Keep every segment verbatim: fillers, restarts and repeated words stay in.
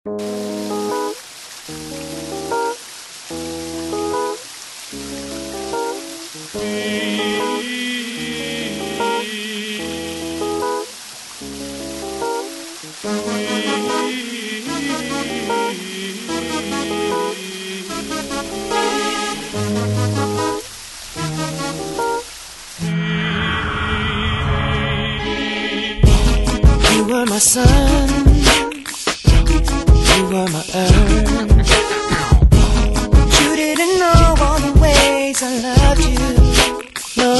You were my sun, you were my earth. You didn't know all the ways I loved you, no.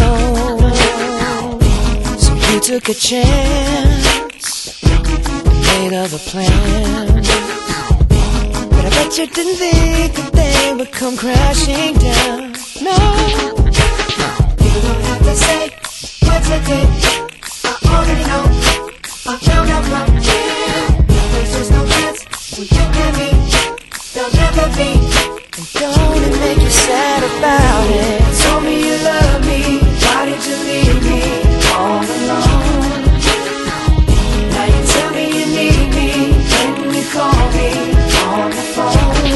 So you took a chance, made other plans, but I bet you didn't think that they would come crashing down, no. You don't have to say what's a day, I already know. I found out from here, there's just no chance with you and me, there'll never be. And don't it make you sad about it? Told me you love me, why did you leave me all alone? Now you tell me you need me, when you call me on the phone.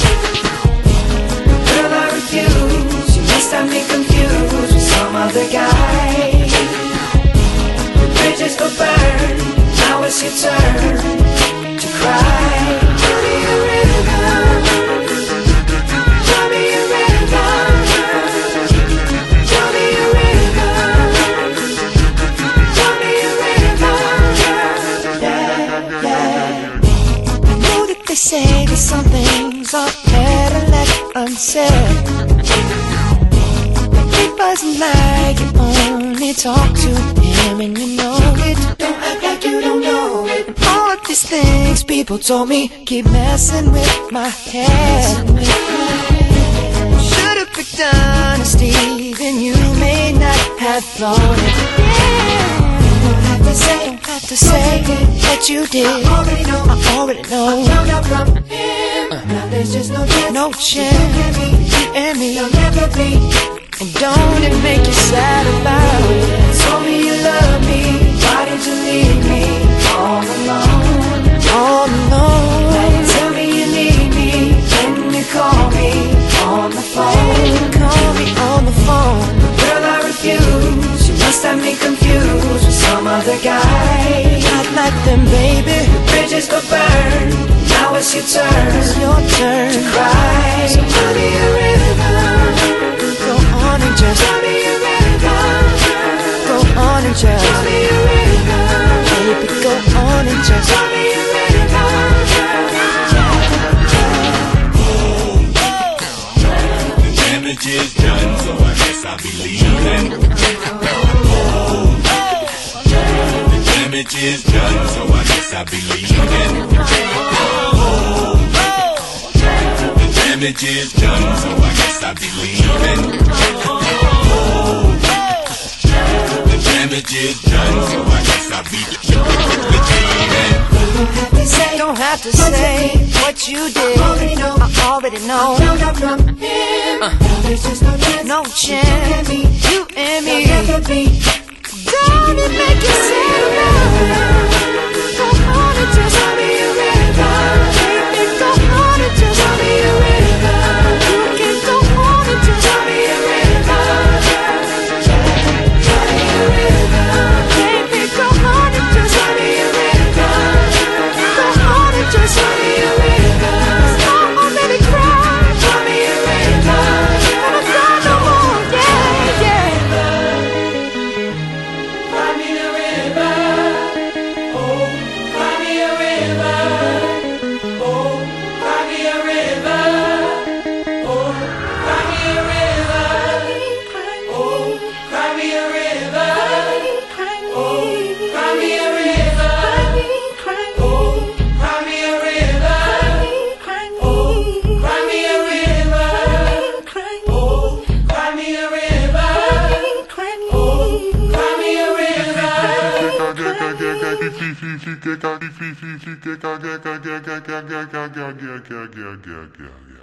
Girl, I refuse, you must have me confused with some other guy. The bridges go burn, now it's your turn to cry. Tell me a river, tell me a river, tell me a river, tell me a river. Yeah, yeah. I know that they say that some things are better left unsaid. But it wasn't like you only talk to him and you know it. Don't act like you don't know it. And all of these things people told me keep messing with my head. Should've picked honesty, then you may not have thought it. Yeah. Don't have to say, don't have to say what you did. I already know, I already know. I found out from him. Uh. Now there's just no chance, no chance. You and me, you'll never be. And don't it make you sad about it? Told me you love me, why did you leave me all alone? All alone. Now you tell me you need me, when you call me on the phone. Call me on the phone. Girl, I refuse, you must have me confused with some other guy. Not like them, baby. The bridges go burn, now it's your turn, it's your turn to cry. So tell me a river, go on and just tell me a river, go on and just tell me a river, baby, go on and just tell me a river. The damage is done, so I guess I'll be leaving. The damage is done, so I guess I'll be leaving. The damage is done, so I guess I'll be leaving. The damage is done, so I guess I'll be leaving. Don't have to say what you did. I already know. I already know. I found out from him. Uh. Now there's just no chance. No chance. You and me. Don't it make you sad about it? Go on and just tell me a river. Baby, go on and just tell me a river. You can go on and just tell me a river. Tell me a river. Baby, go on and just tell me a river. Go on and just tell me a river. I already cried. Tell me a river. And I cry no more. Yeah, yeah. Cry me a river, oh, cry me a river, oh, cry me a river, oh, cry me a river, oh, cry me a river, oh, cry me a river, oh, cry me a river, oh, cry me a river, oh, cry me a river, oh, cry me a river. Yeah, yeah, yeah, yeah, yeah, yeah.